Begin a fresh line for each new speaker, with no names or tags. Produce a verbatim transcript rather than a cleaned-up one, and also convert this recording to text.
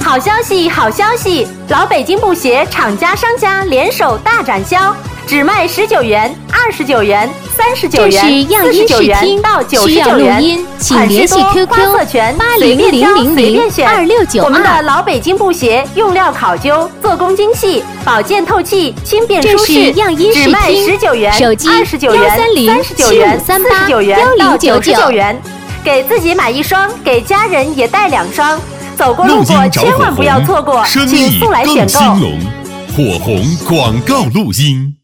好消息，好消息！老北京布鞋厂家商家联手大展销，只卖十九元、二十九元、三十九元、四十九元到九十九元。
请联系 Q Q 八零零零零二六九二。
我们的老北京布鞋用料考究，做工精细，保健透气，轻便舒适。只卖十九元、二十九元、三十九元、四十九元到九十九元。给自己买一双，给家人也带两双。走过路过千万不要错过，请速来选购。
火红广告录音。